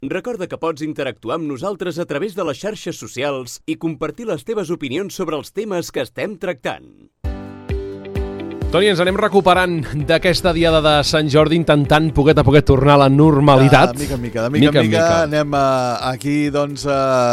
Recorda que pots interactuar amb nosaltres a través de les xarxes socials i compartir les teves opinions sobre els temes que estem tractant. Toni, ens anem recuperant d'aquesta diada de Sant Jordi, intentant poquet a poquet tornar a la normalitat. De mica en mica. Anem aquí, doncs,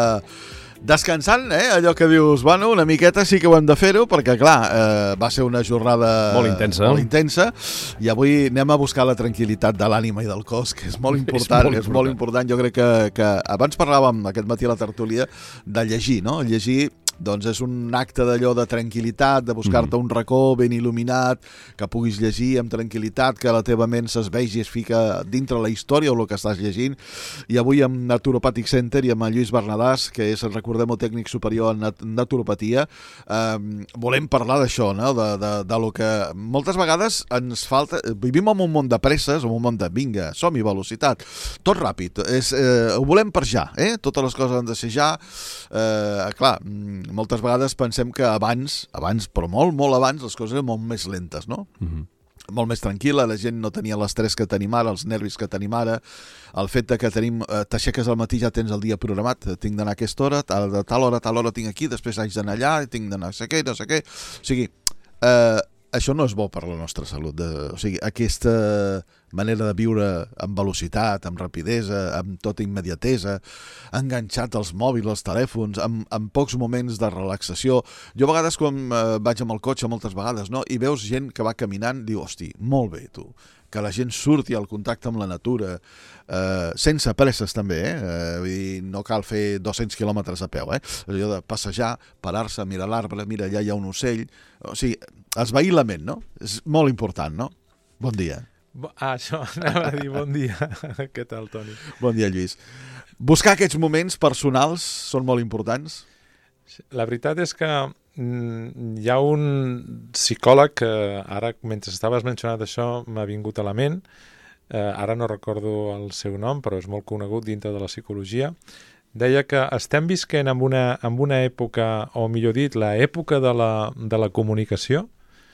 descansant, allò que dius, bueno, una miqueta sí que ho hem de fer-ho, perquè, clar, va ser una jornada molt intensa, i avui anem a buscar la tranquil·litat de l'ànima i del cos, que és molt important. És molt important. Jo crec que abans parlàvem aquest matí a la tertúlia de llegir, no? Llegir, doncs, és un acte d'allò de tranquil·litat, de buscar-te un racó ben il·luminat, que puguis llegir amb tranquil·litat, que la teva ment s'esvegi i es fica dintre la història o el que estàs llegint. I avui amb Naturopàtic Center i amb el Lluís Bernadàs, que és, recordem, el tècnic superior en naturopatia, volem parlar d'això, no? De lo que moltes vegades ens falta. Vivim en un món de presses, en un món de vinga, som-hi, velocitat, tot ràpid, ho volem per ja, totes les coses han de ser ja. Clar, moltes vegades pensem que abans, però molt abans, les coses eren molt més lentes, no? Molt més tranquil·la, la gent no tenia l'estrès que tenim ara, els nervis que tenim ara, el fet que t'aixeques al matí ja tens el dia programat, tinc d'anar a aquesta hora, de tal hora tinc aquí, després haig d'anar allà, tinc d'anar no sé què. O sigui, això no és bo per la nostra salut. O sigui, aquesta manera de viure amb velocitat, amb rapidesa, amb tota immediatesa, enganxat als mòbils, als telèfons, amb pocs moments de relaxació. Jo a vegades quan vaig amb el cotxe, moltes vegades, no? I veus gent que va caminant, diu, hosti, molt bé, tu, que la gent surti al contacte amb la natura, sense presses també, vull dir, no cal fer 200 quilòmetres a peu, allò de passejar, parar-se, mirar l'arbre, mira, allà hi ha un ocell, o sigui, esvair la ment, no? És molt important, no? Bon dia. Això anava a dir bon dia. Què tal, Toni? Bon dia, Lluís. Buscar aquests moments personals són molt importants? La veritat és que hi ha un psicòleg que ara, mentre estaves mencionant això, m'ha vingut a la ment. Ara no recordo el seu nom, però és molt conegut dintre de la psicologia. Deia que estem visquent en una època, o millor dit, l'època de la comunicació,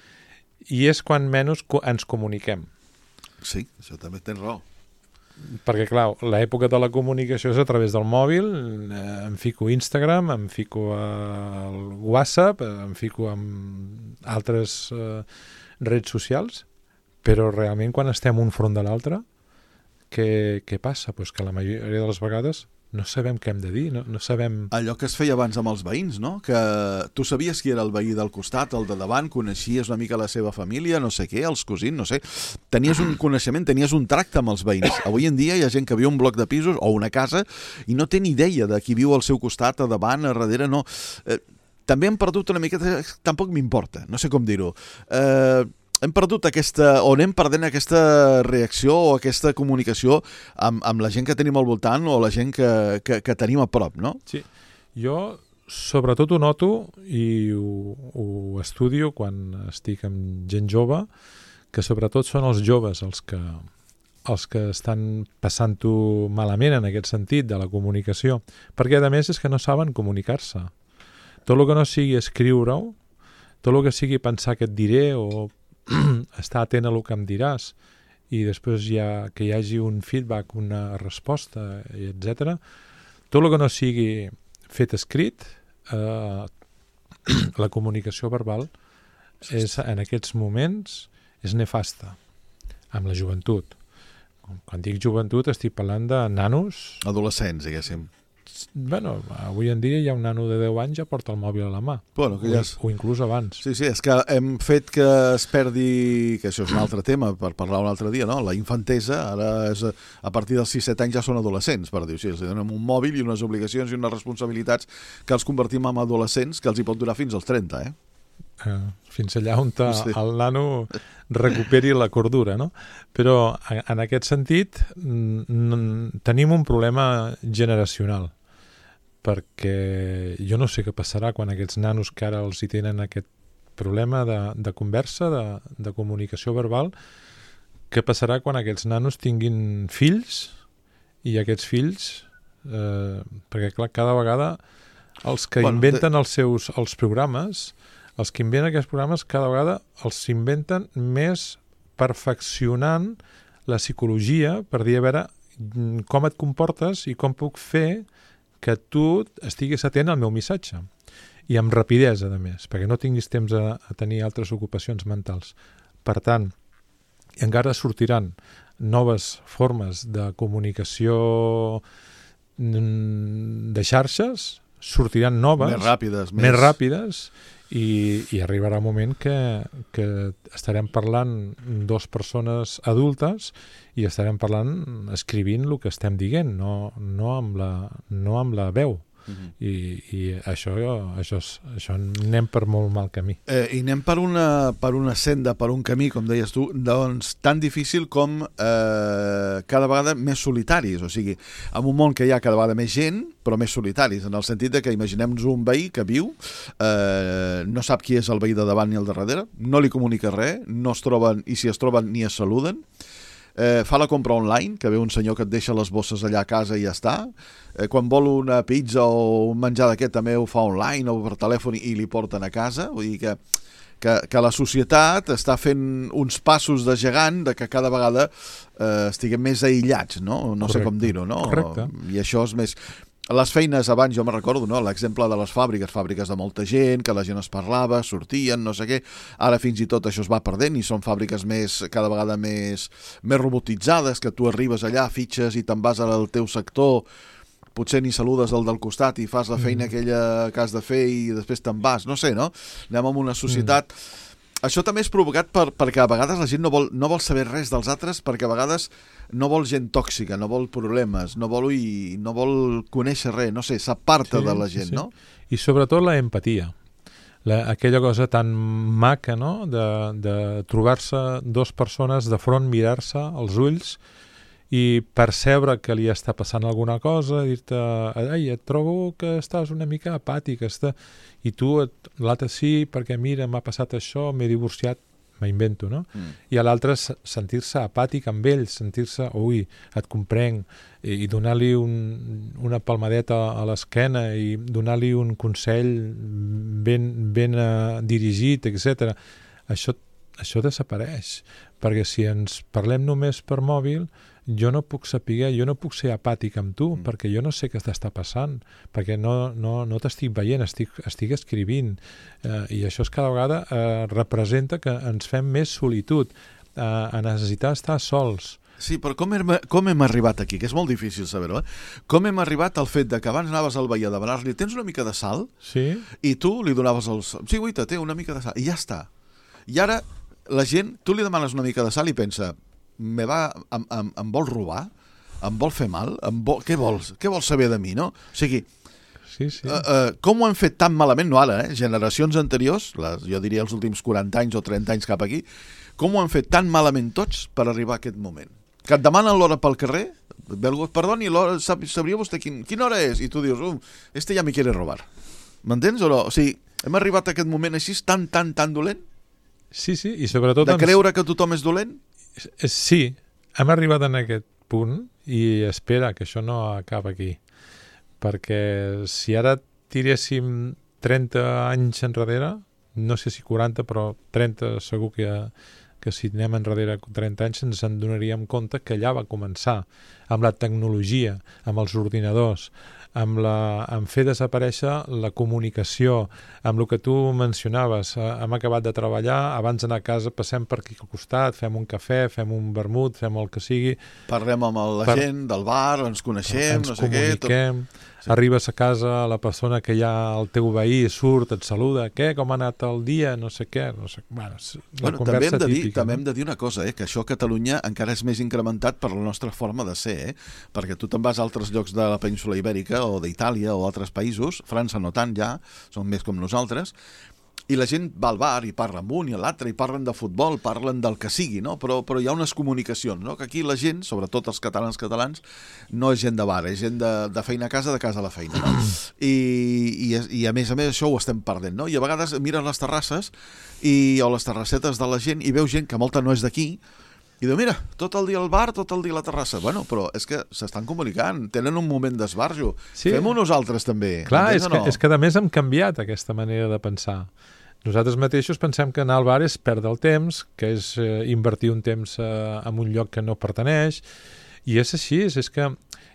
i és quan menys ens comuniquem. Sí, això també tens raó. Perquè, clar, l'època de la comunicació és a través del mòbil, em fico a Instagram, em fico al WhatsApp, em fico en altres redes socials, però realment quan estem un front de l'altre, què passa? Pues que la majoria de les vegades no sabem què hem de dir, no sabem... Allò que es feia abans amb els veïns, no? Que tu sabies qui era el veí del costat, el de davant, coneixies una mica la seva família, no sé què, els cosins, no sé. Tenies un coneixement, tenies un tracte amb els veïns. Avui en dia hi ha gent que viu un bloc de pisos o una casa i no té ni idea de qui viu al seu costat, a davant, a darrere, no. També hem perdut una miqueta, tampoc m'importa, no sé com dir-ho. Hem perdut anem perdent aquesta reacció o aquesta comunicació amb la gent que tenim al voltant o la gent que tenim a prop, no? Sí, jo sobretot ho noto i ho estudio quan estic amb gent jove, que sobretot són els joves els que estan passant-ho malament en aquest sentit de la comunicació, perquè a més és que no saben comunicar-se. Tot el que no sigui escriure-ho, tot el que sigui pensar que et diré o estar atent a el que em diràs i després que hi hagi un feedback, una resposta, etc. Tot el que no sigui fet escrit, la comunicació verbal en aquests moments és nefasta amb la joventut. Quan dic joventut estic parlant de nanos... Adolescents, diguéssim. Bueno, avui en dia hi ha un nano de 10 anys ja porta el mòbil a la mà. Bueno, o inclús abans. Sí, és que hem fet que es perdi, que això és un altre tema per parlar un altre dia, no? La infantesa, ara a partir dels 6-7 anys ja són adolescents, per dir-ho així. Els donem un mòbil i unes obligacions i unes responsabilitats que els convertim en adolescents que els hi pot durar fins als 30, fins allà on el nano recuperi la cordura, no? Però en aquest sentit tenim un problema generacional, perquè jo no sé què passarà quan aquests nanos que ara els hi tenen aquest problema de conversa, de comunicació verbal, què passarà quan aquests nanos tinguin fills i aquests fills, perquè clar, cada vegada els que inventen els programes, els que inventen aquests programes cada vegada els inventen més perfeccionant la psicologia per dir, a veure, com et comportes i com puc fer que tu estiguis atent al meu missatge. I amb rapidesa, a més, perquè no tinguis temps a tenir altres ocupacions mentals. Per tant, encara sortiran noves formes de comunicació de xarxes, sortiran noves, més ràpides i arribarà un moment que estarem parlant dues persones adultes i estarem parlant, escrivint el que estem dient, no amb la veu. I això anem per molt mal camí. I anem per una senda, per un camí, com deies tu, doncs tan difícil com cada vegada més solitaris, o sigui, en un món que hi ha cada vegada més gent, però més solitaris, en el sentit de que imaginem-nos un veí que viu, no sap qui és el veí de davant ni el de darrere, no li comunica res, no es troben, i si es troben ni es saluden, fa la compra online, que ve un senyor que et deixa les bosses allà a casa i ja està. Quan vol una pizza o un menjar d'aquest també ho fa online o per telèfon i li porten a casa. Vull dir que la societat està fent uns passos de gegant de que cada vegada estiguem més aïllats, no? No sé com dir-ho, no? Correcte. I això és més... Les feines abans, jo me'n recordo, no? L'exemple de les fàbriques de molta gent, que la gent es parlava, sortien, no sé què. Ara fins i tot això es va perdent i són fàbriques cada vegada més robotitzades, que tu arribes allà, fitxes i te'n vas al teu sector, potser ni saludes el del costat i fas la feina aquella que has de fer i després te'n vas, no sé, no? Anem amb una societat... Això també és provocat perquè a vegades la gent no vol saber res dels altres, perquè a vegades no vol gent tòxica, no vol problemes, no vol conèixer res, no sé, s'aparta de la gent, no? I sobretot la empatia. Aquella cosa tan maca, no?, de trobar-se dues persones de front, mirar-se als ulls i percebre que li està passant alguna cosa, dir-te, ai, et trobo que estàs una mica apàtic, i tu, l'altre sí, perquè mira, m'ha passat això, m'he divorciat, m'invento, no? I a l'altre sentir-se apàtic amb ell, sentir-se, ui, et comprenc, i donar-li una palmadeta a l'esquena i donar-li un consell ben dirigit, etc. Això desapareix, perquè si ens parlem només per mòbil, jo no puc ser apàtic amb tu, perquè jo no sé què t'està passant, perquè no t'estic veient, estic escrivint, i això cada vegada representa que ens fem més solitud, a necessitar estar sols. Sí, però com hem arribat aquí? Que és molt difícil saber-ho, Com hem arribat al fet de que abans anaves al veí a demanar-li, tens una mica de sal? Sí. I tu li donaves sí, guaita, té una mica de sal, i ja està. I ara la gent, tu li demanes una mica de sal i pensa, em vol robar? Em vol fer mal? Què vols saber de mi, no? O sigui, sí. Com ho hem fet tan malament, no ara, generacions anteriors, jo diria els últims 40 anys o 30 anys cap aquí, com ho hem fet tan malament tots per arribar a aquest moment? Que et demanen l'hora pel carrer, perdoni, sabria vostè quina hora és? I tu dius, este ja me quiere robar. M'entens o no? O sigui, hem arribat a aquest moment així tan dolent? Sí, i sobretot... De creure que tothom és dolent? Sí, hem arribat en aquest punt i espera que això no acaba aquí, perquè si ara tiréssim 30 anys enrere, no sé si 40, però 30 segur que si anem enrere 30 anys ens en donaríem compte que allà va començar, amb la tecnologia, amb els ordinadors, amb fer desaparèixer la comunicació, amb el que tu mencionaves, hem acabat de treballar, abans d'anar a casa passem per aquí al costat, fem un cafè, fem un vermut, fem el que sigui. Parlem amb la gent del bar, ens coneixem, no sé què. Ens comuniquem, arribes a casa, la persona que hi ha al teu veí surt, et saluda, què, com ha anat el dia, no sé què, bueno, la conversa típica. També hem de dir una cosa, que això a Catalunya encara és més incrementat per la nostra forma de ser, perquè tu te'n vas a altres llocs de la península Ibèrica o d'Itàlia o altres països, França no tant ja, són més com nosaltres, i la gent va al bar i parla amb un i l'altre i parlen de futbol, parlen del que sigui, no? Però hi ha unes comunicacions, no? Que aquí la gent, sobretot els catalans, no és gent de bar, és gent de feina a casa, de casa a la feina, no? I a més això ho estem perdent, no? I a vegades mires les terrasses o les terrassetes de la gent i veus gent que molta no és d'aquí i diu, mira, tot el dia al bar, tot el dia a la terrassa. Bueno, però és que s'estan comunicant, tenen un moment d'esbarjo. Sí. Fem-ho nosaltres també. Clar, és que a més hem canviat aquesta manera de pensar. Nosaltres mateixos pensem que anar al bar és perdre el temps, que és invertir un temps en un lloc que no pertaneix, I és així, és que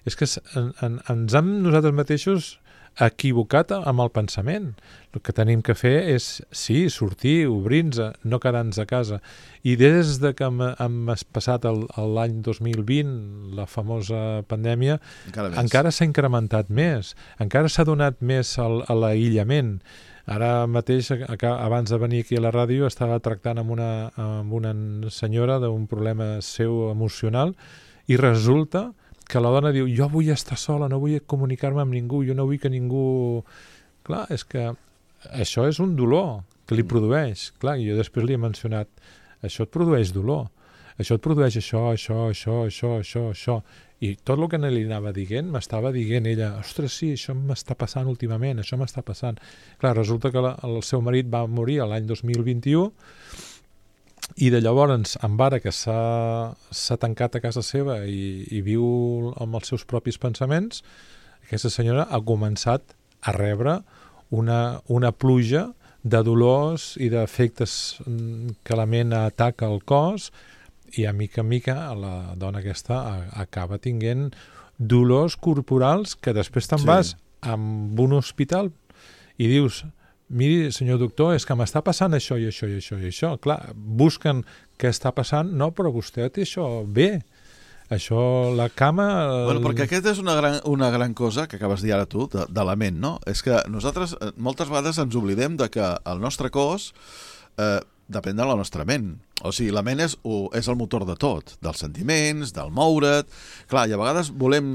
ens hem nosaltres mateixos equivocat amb el pensament. El que tenim que fer és, sí, sortir, obrir-nos, no quedar-nos a casa. I des de que hem passat l'any 2020, la famosa pandèmia, encara s'ha incrementat més, encara s'ha donat més a l'aïllament. Ara mateix, abans de venir aquí a la ràdio, estava tractant amb una senyora d'un problema seu emocional i resulta que la dona diu, jo vull estar sola, no vull comunicar-me amb ningú, jo no vull que ningú... Clar, és que això és un dolor que li produeix. Clar, jo després li he mencionat, això et produeix dolor, això et produeix això. I tot el que li anava dient, m'estava dient ella, ostres, sí, això m'està passant últimament, això m'està passant. Clar, resulta que el seu marit va morir l'any 2021 i de llavors, amb ara que s'ha tancat a casa seva i viu amb els seus propis pensaments, aquesta senyora ha començat a rebre una pluja de dolors i d'efectes que la ment ataca el cos i a mica en mica la dona aquesta acaba tinguent dolors corporals que després te'n vas a un hospital i dius... Miri, senyor doctor, és que m'està passant això i això i això i això. Clar, busquen què està passant, no, però vostè té això bé. Això, la cama... Bueno, perquè aquesta és una gran cosa que acabes de dir ara tu, de la ment, no? És que nosaltres moltes vegades ens oblidem de que el nostre cos depèn de la nostra ment. O sigui, la ment és el motor de tot, dels sentiments, del moure't... Clar, i a vegades volem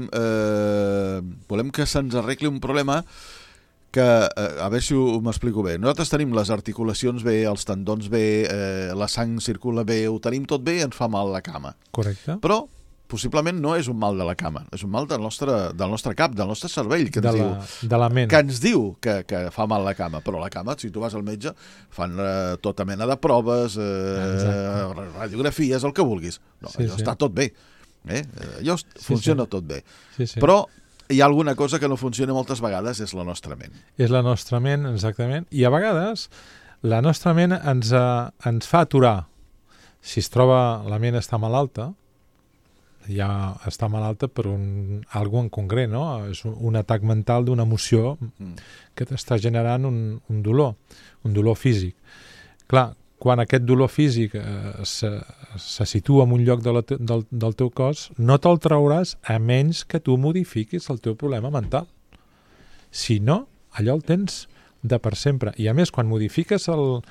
que se'ns arregli un problema que, a veure si m'explico bé, nosaltres tenim les articulacions bé, els tendons bé, la sang circula bé, ho tenim tot bé i ens fa mal la cama. Correcte. Però possiblement no és un mal de la cama, és un mal del nostre cap, del nostre cervell, que ens diu, de la ment. Que ens diu que fa mal la cama. Però la cama, si tu vas al metge, fan tota mena de proves, radiografies, el que vulguis. No, allò està tot bé. Allò funciona tot bé. Però hi ha alguna cosa que no funciona moltes vegades, és la nostra ment. És la nostra ment, exactament. I a vegades la nostra ment ens fa aturar. Si es troba la ment està malalta, ja està malalta per algo en concret, no? És un atac mental d'una emoció que t'està generant un dolor físic. Clar, quan aquest dolor físic se situa en un lloc del teu cos, no te'l trauràs a menys que tu modifiquis el teu problema mental. Si no, allò el tens de per sempre. I a més, quan modifiques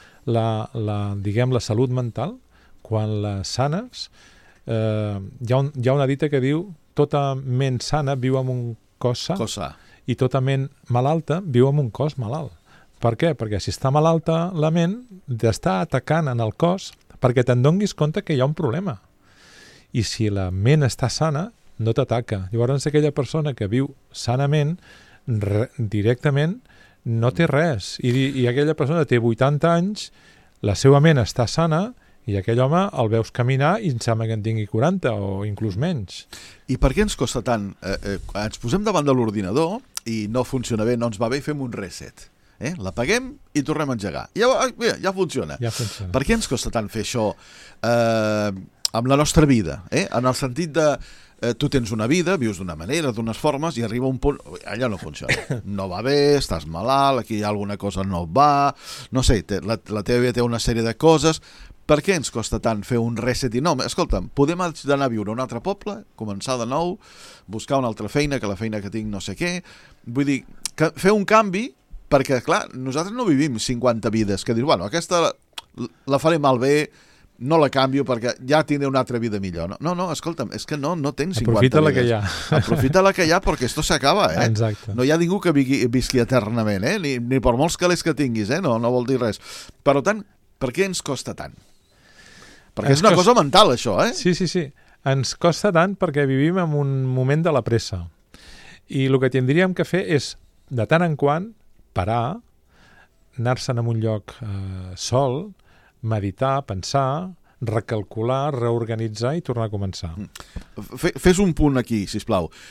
la salut mental, quan la sanes, hi ha una dita que diu tota ment sana viu en un cos sa i tota ment malalta viu en un cos malalt. Per què? Perquè si està malalta la ment, t'està atacant en el cos perquè te'n donis compte que hi ha un problema. I si la ment està sana, no t'ataca. Llavors aquella persona que viu sanament, directament, no té res. I aquella persona té 80 anys, la seva ment està sana, i aquell home el veus caminar i em sembla que en tingui 40 o inclús menys. I per què ens costa tant? Ens posem davant de l'ordinador i no funciona bé, no ens va bé i fem un reset. L'apaguem i tornem a engegar. Ja funciona. Per què ens costa tant fer això amb la nostra vida? En el sentit de tu tens una vida, vius d'una manera, d'unes formes, i arriba un punt... Allò no funciona. No va bé, estàs malalt, aquí hi ha alguna cosa no va... No sé, la teva vida té una sèrie de coses... Per què ens costa tant fer un reset i no? Escolta'm, podem anar a viure a un altre poble, començar de nou, buscar una altra feina, que la feina que tinc no sé què... Vull dir, fer un canvi, perquè, clar, nosaltres no vivim 50 vides, que dius, bueno, aquesta la faré malbé, no la canvio perquè ja tindré una altra vida millor. No, escolta'm, és que no tens 50 Aprofita vides. La que hi ha. Aprofita la que hi ha perquè esto s'acaba, Exacte. No hi ha ningú que visqui eternament, ni per molts calés que tinguis, no vol dir res. Per tant, per què ens costa tant? Perquè és una cosa mental, això, Sí. Ens costa tant perquè vivim en un moment de la pressa. I el que tindríem que fer és, de tant en quant, parar, anar-se'n a un lloc sol, meditar, pensar, recalcular, reorganitzar i tornar a començar. Fes un punt aquí, sisplau.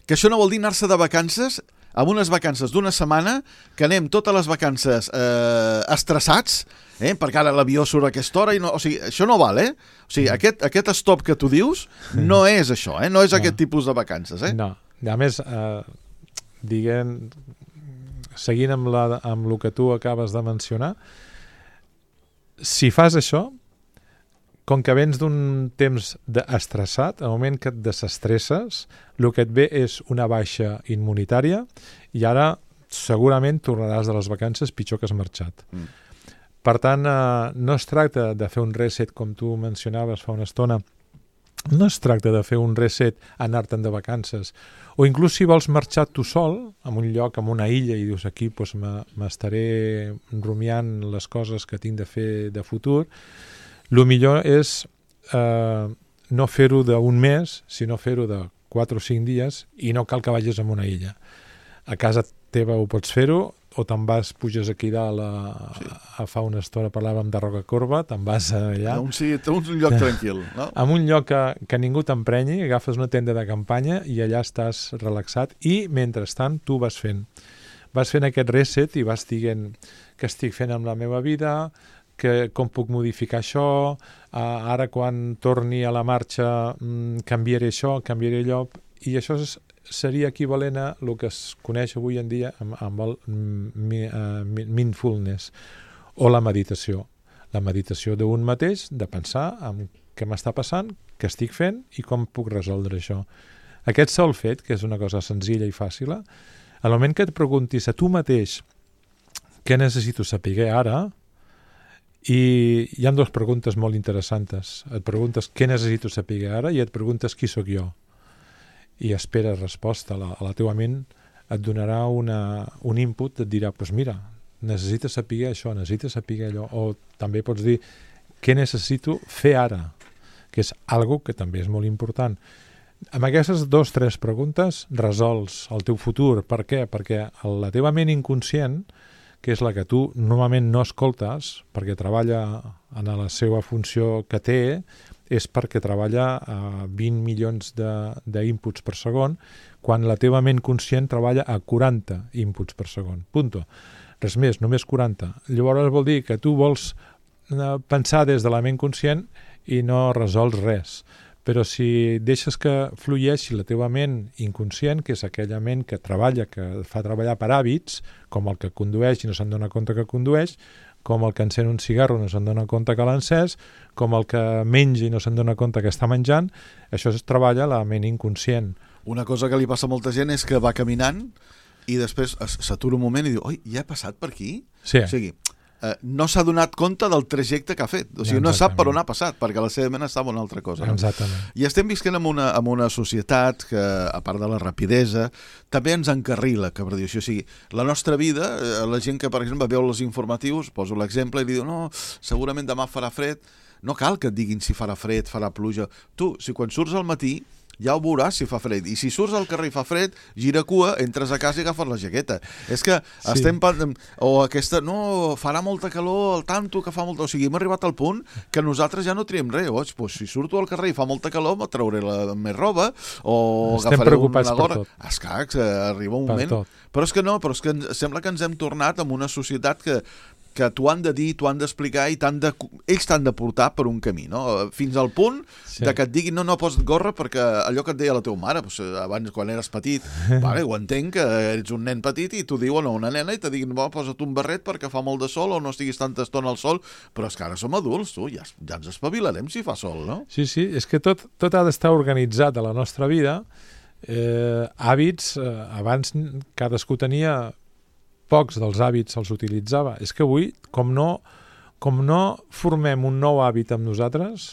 que això no vol dir anar-se de vacances amb unes vacances d'una setmana, que anem totes les vacances estressats, perquè ara l'avió surt a aquesta hora, o sigui, això no val, O sigui, aquest stop que tu dius no és això, no és aquest tipus de vacances, No, a més, seguint amb el que tu acabes de mencionar, si fas això, com que vens d'un temps estressat, al moment que et desestresses, el que et ve és una baixa immunitària i ara segurament tornaràs de les vacances pitjor que has marxat. Per tant, no es tracta de fer un reset, com tu mencionaves fa una estona, no es tracta de fer un reset, anar-te'n de vacances, o inclús si vols marxar tu sol, a un lloc, a una illa, i dius aquí doncs, m'estaré rumiant les coses que tinc de fer de futur, el millor és no fer-ho d'un mes, sinó fer-ho de 4 o 5 dies, i no cal que vagis a una illa. A casa teva ho pots fer-ho, o te'n vas, puges aquí dalt a fa una estona parlàvem de Rocacorba, te'n vas allà. Un lloc tranquil, no? En un lloc que ningú t'emprenyi, agafes una tenda de campanya i allà estàs relaxat i, mentrestant, tu vas fent aquest reset i vas dient què estic fent amb la meva vida, com puc modificar això, ara quan torni a la marxa canviaré això, canviaré allò, i això seria equivalent a el que es coneix avui en dia amb el mindfulness o la meditació. La meditació d'un mateix, de pensar en què m'està passant, què estic fent i com puc resoldre això. Aquest sol fet, que és una cosa senzilla i fàcil, al moment que et preguntis a tu mateix què necessito saber ara, i hi ha 2 preguntes molt interessants. Et preguntes què necessito saber ara i et preguntes qui sóc jo. I esperes resposta. A la teva ment et donarà un input, et dirà, doncs mira, necessites saber això, necessites saber allò, o també pots dir què necessito fer ara, que és algo que també és molt important. Amb aquestes 2 o 3 preguntes resols el teu futur. Per què? Perquè la teva ment inconscient, que és la que tu normalment no escoltes, perquè treballa en la seva funció que té, és perquè treballa a 20 milions d'inputs per segon, quan la teva ment conscient treballa a 40 inputs per segon. Punto. Res més, només 40. Llavors vol dir que tu vols pensar des de la ment conscient i no resols res. Però si deixes que flueixi la teva ment inconscient, que és aquella ment que treballa, que fa treballar per hàbits, com el que condueix i no se'n dona compte que condueix, com el que encén un cigarro no se'n dona compte que l'ha encès, com el que menja i no se'n dona compte que està menjant, això es treballa la ment inconscient. Una cosa que li passa a molta gent és que va caminant i després s'atura un moment i diu, oi, ja he passat per aquí? Sí. O sigui, no s'ha donat compte del trajecte que ha fet. O sigui, no sap per on ha passat, perquè la seva ment estava en una altra cosa. No? Exactament. I estem visquent en una societat que, a part de la rapidesa, també ens encarrila, que per dir això. O sigui, la nostra vida, la gent que, per exemple, veu els informatius, poso l'exemple, i diu, no, segurament demà farà fred. No cal que et diguin si farà fred, farà pluja. Tu, si quan surts al matí, ja ho veuràs si fa fred. I si surts al carrer i fa fred, gira cua, entres a casa i agafes la jaqueta. És que estem... O aquesta... No, farà molta calor, el tanto que fa molta... O sigui, hem arribat al punt que nosaltres ja no triem res. Pues, si surto al carrer i fa molta calor, me trauré més roba o estem agafaré preocupats una gorra. Per tot. Esclar, arriba un moment... Però és que no, però és que sembla que ens hem tornat en una societat que t'ho han de dir, t'ho han d'explicar i ells t'han de portar per un camí, no? Fins al punt de que et diguin no posa't gorra perquè allò que et deia la teva mare, abans quan eres petit, vale, ho entenc que ets un nen petit i t'ho diuen a una nena i te diguin posa't un barret perquè fa molt de sol o no estiguis tanta estona al sol, però és que ara som adults, tu, ja ens espavilarem si fa sol, no? Sí, és que tot ha d'estar organitzat a la nostra vida. Hàbits, abans cadascú tenia pocs dels hàbits els utilitzava. És que avui, com no formem un nou hàbit amb nosaltres,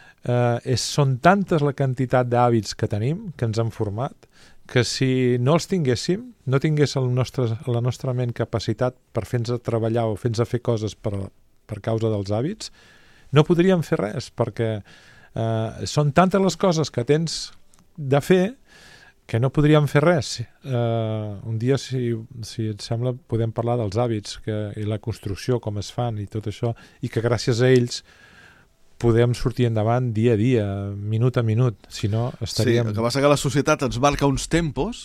són tantes la quantitat d'hàbits que tenim, que ens han format, que si no els tinguéssim, no tingués la nostra ment capacitat per fer-nos treballar o fer-nos fer coses per causa dels hàbits, no podríem fer res, perquè són tantes les coses que tens de fer que no podríem fer res. Un dia, si et sembla, podem parlar dels hàbits i la construcció, com es fan i tot això, i que gràcies a ells podem sortir endavant dia a dia, minut a minut, si no estaríem... Sí, el que passa que la societat ens marca uns tempos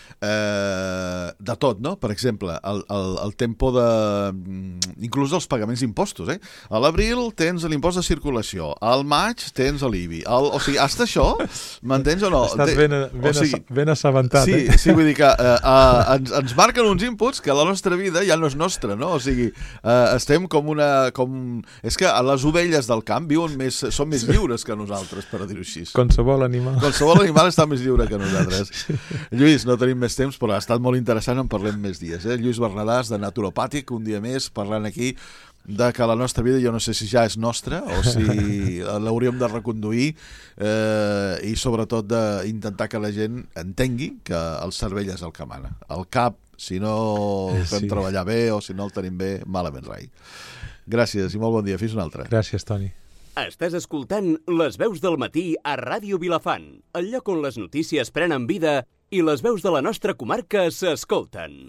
de tot, no? Per exemple, el tempo de... inclús els pagaments d'impostos, eh? A l'abril tens l'impost de circulació, al maig tens l'IBI. O sigui, hasta això, m'entens o no? Estàs ben assabentat, sí, eh? Sí, vull dir que ens marquen uns inputs que la nostra vida ja no és nostra, no? O sigui, estem com una... És que les ovelles del camp són més lliures que nosaltres, per dir-ho així. Qualsevol animal. Qualsevol animal està més lliure que nosaltres. Lluís, no tenim més temps, però ha estat molt interessant, en parlem més dies. Lluís Bernadàs, de Naturopàtic, un dia més, parlant aquí de que la nostra vida, jo no sé si ja és nostra o si l'hauríem de reconduir i sobretot d'intentar que la gent entengui que el cervell és el que mana. El cap, si no el fem treballar bé o si no el tenim bé, malament rai. Gràcies i molt bon dia. Fins un altre. Gràcies, Toni. Estàs escoltant Les veus del matí a Ràdio Vilafant, el lloc on les notícies prenen vida i les veus de la nostra comarca s'escolten.